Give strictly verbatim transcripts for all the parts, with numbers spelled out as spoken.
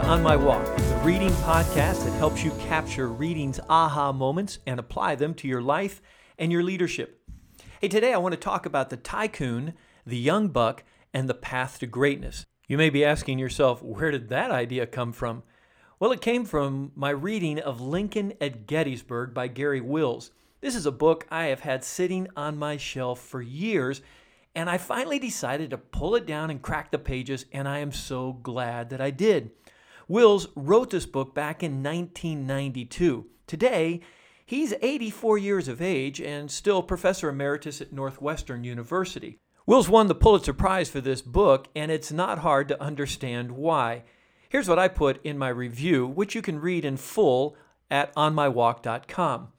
On My Walk, the reading podcast that helps you capture reading's aha moments and apply them to your life and your leadership. Hey, today I want to talk about the tycoon, the young buck, and the path to greatness. You may be asking yourself, where did that idea come from? Well, it came from my reading of Lincoln at Gettysburg by Garry Wills. This is a book I have had sitting on my shelf for years, and I finally decided to pull it down and crack the pages, and I am so glad that I did. Wills wrote this book back in nineteen ninety-two. Today, he's eighty-four years of age and still professor emeritus at Northwestern University. Wills won the Pulitzer Prize for this book, and it's not hard to understand why. Here's what I put in my review, which you can read in full at on my walk dot com.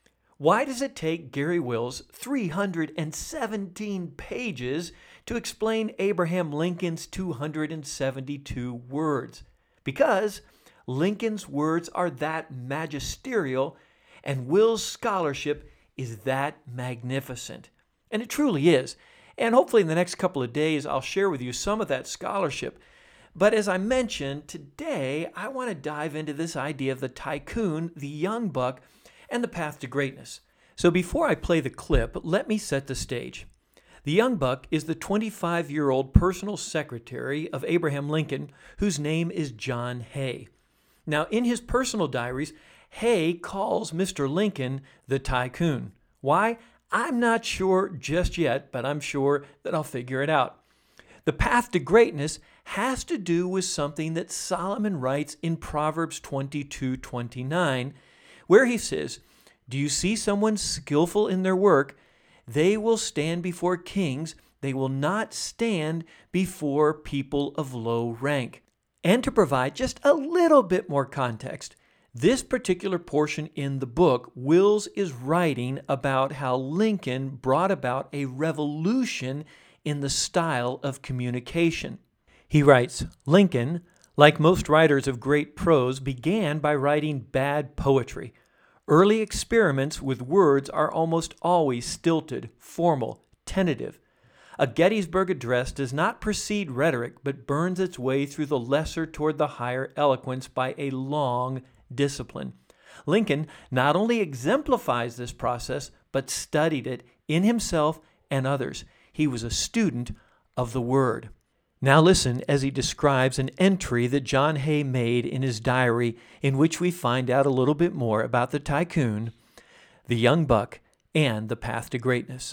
Why does it take Garry Wills three hundred seventeen pages to explain Abraham Lincoln's two hundred seventy-two words? Because Lincoln's words are that magisterial, and Wills' scholarship is that magnificent. And it truly is. And hopefully in the next couple of days, I'll share with you some of that scholarship. But as I mentioned, today I want to dive into this idea of the tycoon, the young buck, and the path to greatness. So before I play the clip, let me set the stage. The young buck is the twenty-five-year-old personal secretary of Abraham Lincoln, whose name is John Hay. Now, in his personal diaries, Hay calls Mister Lincoln the tycoon. Why? I'm not sure just yet, but I'm sure that I'll figure it out. The path to greatness has to do with something that Solomon writes in Proverbs twenty-two twenty-nine, where he says, "Do you see someone skillful in their work? They will stand before kings. They will not stand before people of low rank." And to provide just a little bit more context, this particular portion in the book, Wills is writing about how Lincoln brought about a revolution in the style of communication. He writes, "Lincoln, like most writers of great prose, began by writing bad poetry. Early experiments with words are almost always stilted, formal, tentative. A Gettysburg Address does not precede rhetoric, but burns its way through the lesser toward the higher eloquence by a long discipline. Lincoln not only exemplifies this process, but studied it in himself and others. He was a student of the word." Now listen as he describes an entry that John Hay made in his diary, in which we find out a little bit more about the tycoon, the young buck, and the path to greatness.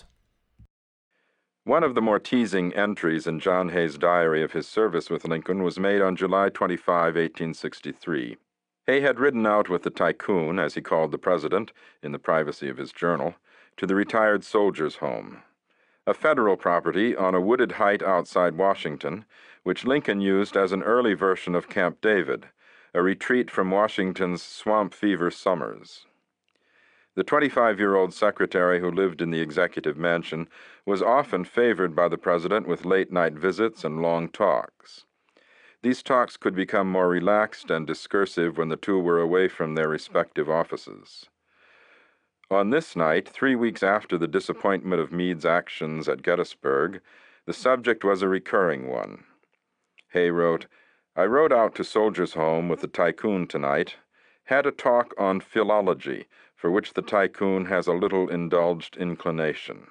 One of the more teasing entries in John Hay's diary of his service with Lincoln was made on July twenty-fifth, eighteen sixty-three. Hay had ridden out with the tycoon, as he called the president, in the privacy of his journal, to the retired soldiers' home, a federal property on a wooded height outside Washington, which Lincoln used as an early version of Camp David, a retreat from Washington's swamp fever summers. The twenty-five-year-old secretary who lived in the executive mansion was often favored by the president with late-night visits and long talks. These talks could become more relaxed and discursive when the two were away from their respective offices. On this night, three weeks after the disappointment of Meade's actions at Gettysburg, the subject was a recurring one. Hay wrote, "I rode out to Soldiers' Home with the tycoon tonight, had a talk on philology, for which the tycoon has a little indulged inclination."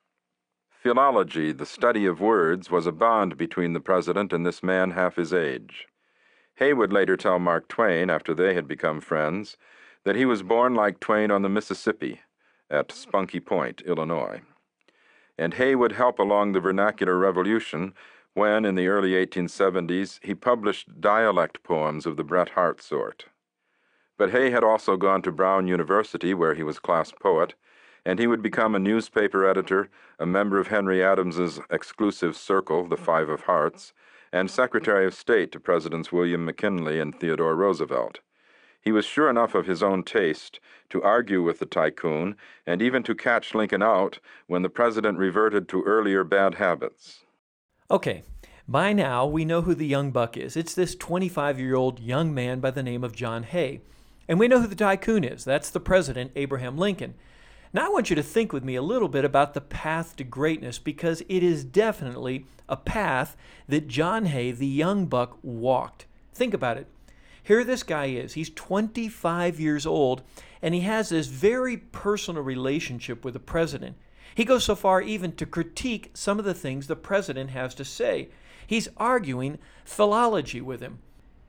Philology, the study of words, was a bond between the president and this man half his age. Hay would later tell Mark Twain, after they had become friends, that he was born like Twain on the Mississippi, at Spunky Point, Illinois. And Hay would help along the vernacular revolution when, in the early eighteen seventies, he published dialect poems of the Bret Harte sort. But Hay had also gone to Brown University, where he was class poet, and he would become a newspaper editor, a member of Henry Adams's exclusive circle, the Five of Hearts, and Secretary of State to Presidents William McKinley and Theodore Roosevelt. He was sure enough of his own taste to argue with the tycoon and even to catch Lincoln out when the president reverted to earlier bad habits. Okay, by now we know who the young buck is. It's this twenty-five-year-old young man by the name of John Hay. And we know who the tycoon is. That's the president, Abraham Lincoln. Now I want you to think with me a little bit about the path to greatness, because it is definitely a path that John Hay, the young buck, walked. Think about it. Here this guy is. He's twenty-five years old, and he has this very personal relationship with the president. He goes so far even to critique some of the things the president has to say. He's arguing philology with him.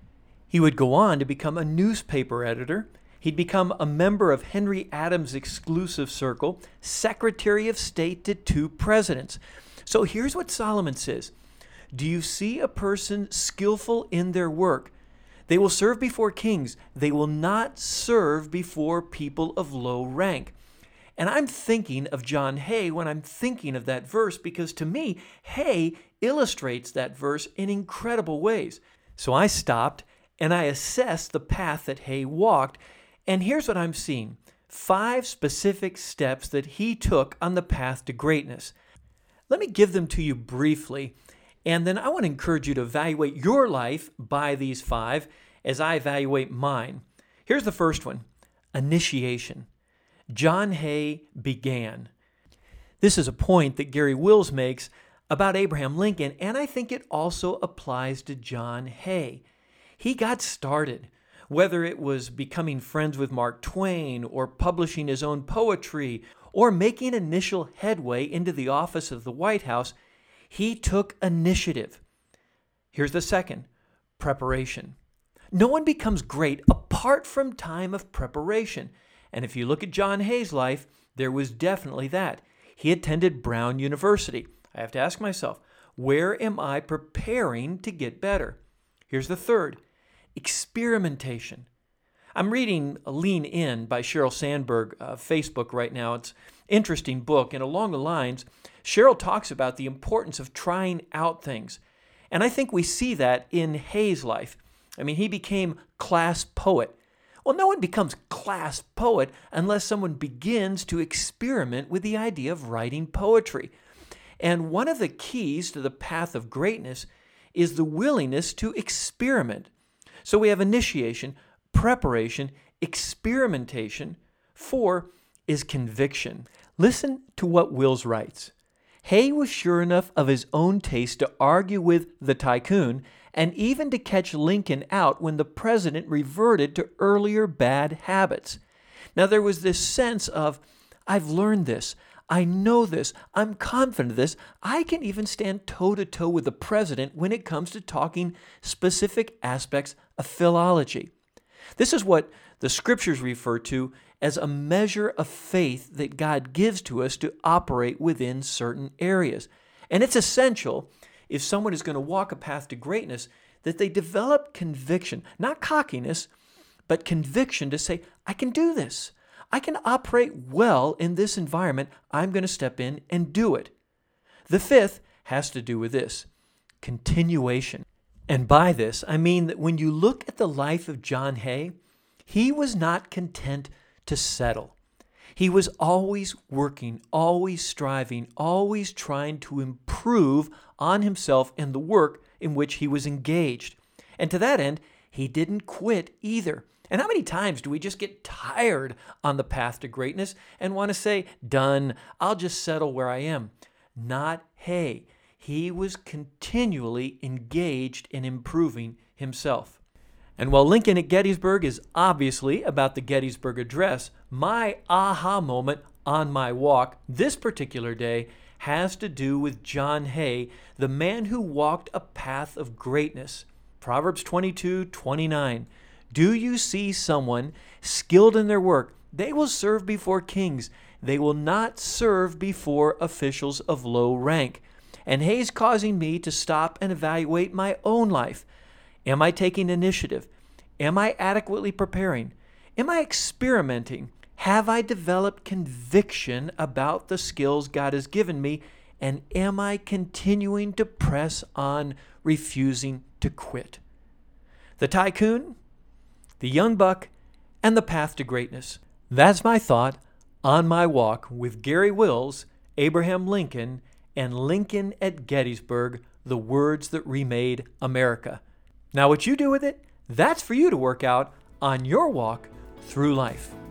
He would go on to become a newspaper editor. He'd become a member of Henry Adams' exclusive circle, Secretary of State to two presidents. So here's what Solomon says. Do you see a person skillful in their work? They will serve before kings. They will not serve before people of low rank. And I'm thinking of John Hay when I'm thinking of that verse, because to me, Hay illustrates that verse in incredible ways. So I stopped and I assessed the path that Hay walked, and here's what I'm seeing. Five specific steps that he took on the path to greatness. Let me give them to you briefly, and then I want to encourage you to evaluate your life by these five as I evaluate mine. Here's the first one, initiation. John Hay began. This is a point that Gary Wills makes about Abraham Lincoln, and I think it also applies to John Hay. He got started, whether it was becoming friends with Mark Twain or publishing his own poetry or making initial headway into the office of the White House, he took initiative. Here's the second, preparation. No one becomes great apart from time of preparation. And if you look at John Hay's life, there was definitely that. He attended Brown University. I have to ask myself, where am I preparing to get better? Here's the third, experimentation. I'm reading Lean In by Sheryl Sandberg, uh, Facebook right now. It's an interesting book, and along the lines, Sheryl talks about the importance of trying out things. And I think we see that in Hay's life. I mean, he became class poet. Well, no one becomes class poet unless someone begins to experiment with the idea of writing poetry. And one of the keys to the path of greatness is the willingness to experiment. So we have initiation, preparation, experimentation. Four is conviction. Listen to what Wills writes. Hay was sure enough of his own taste to argue with the tycoon and even to catch Lincoln out when the president reverted to earlier bad habits. Now there was this sense of, I've learned this, I know this, I'm confident of this, I can even stand toe-to-toe with the president when it comes to talking specific aspects of philology. This is what the scriptures refer to as a measure of faith that God gives to us to operate within certain areas. And it's essential, if someone is going to walk a path to greatness, that they develop conviction, not cockiness, but conviction to say, I can do this. I can operate well in this environment. I'm going to step in and do it. The fifth has to do with this, continuation. And by this, I mean that when you look at the life of John Hay, he was not content to settle. He was always working, always striving, always trying to improve on himself and the work in which he was engaged. And to that end, he didn't quit either. And how many times do we just get tired on the path to greatness and want to say, done, I'll just settle where I am? Not Hay. He was continually engaged in improving himself. And while Lincoln at Gettysburg is obviously about the Gettysburg Address, my aha moment on my walk this particular day has to do with John Hay, the man who walked a path of greatness. Proverbs twenty-two twenty-nine. Do you see someone skilled in their work? They will serve before kings. They will not serve before officials of low rank. And Hay's causing me to stop and evaluate my own life. Am I taking initiative? Am I adequately preparing? Am I experimenting? Have I developed conviction about the skills God has given me? And am I continuing to press on, refusing to quit? The tycoon, the young buck, and the path to greatness. That's my thought on my walk with Gary Wills, Abraham Lincoln, and Lincoln at Gettysburg, the words that remade America. Now what you do with it, that's for you to work out on your walk through life.